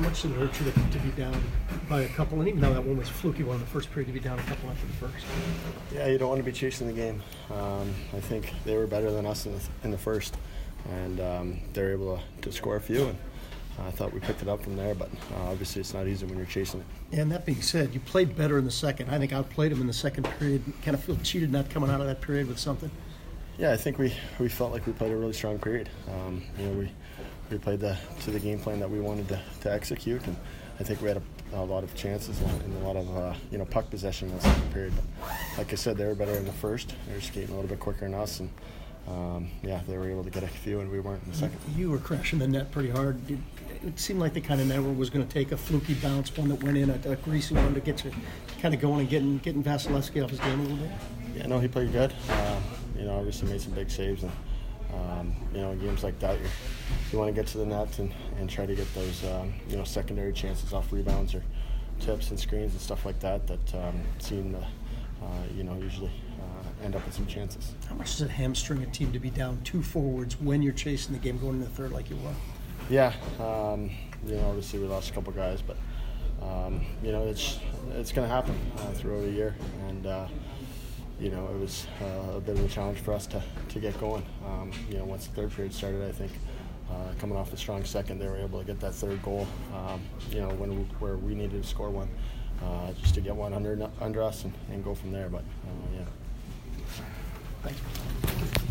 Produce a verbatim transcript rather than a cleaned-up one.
much did it hurt you to, to be down by a couple? And even though that one was a fluky one in the first period, to be down a couple after the first. Yeah, you don't want to be chasing the game. Um, I think they were better than us in the, in the first, and um, they were able to, to score a few. And I thought we picked it up from there, but uh, obviously it's not easy when you're chasing it. And that being said, you played better in the second. I think outplayed them in the second period. Kind of feel cheated not coming out of that period with something. Yeah, I think we, we felt like we played a really strong period. Um, you know, we we played the, to the game plan that we wanted to, to execute, and I think we had a, a lot of chances and a lot of uh, you know puck possession in the second period. But like I said, they were better in the first. They were skating a little bit quicker than us, and um, yeah, they were able to get a few, and we weren't in the second. You were crashing the net pretty hard. Did, it seemed like the kind of net where was going to take a fluky bounce, one that went in, a, a greasy one to get you kind of going and getting getting Vasilevsky off his game a little bit. Yeah, no, he played good. Uh, you know, obviously made some big saves, and um, you know, in games like that, you you want to get to the net and, and try to get those um, you know secondary chances off rebounds or tips and screens and stuff like that that um, seem to uh, you know usually uh, end up with some chances. How much does it hamstring a team to be down two forwards when you're chasing the game going into the third like you were? Yeah, um, you know, obviously we lost a couple guys, but um, you know it's it's going to happen uh, throughout the year, and uh, you know it was uh, a bit of a challenge for us to, to get going. Um, you know, once the third period started, I think uh, coming off a strong second, they were able to get that third goal. Um, you know, when we, where we needed to score one, uh, just to get one under under us and, and go from there. But uh, yeah. Thanks.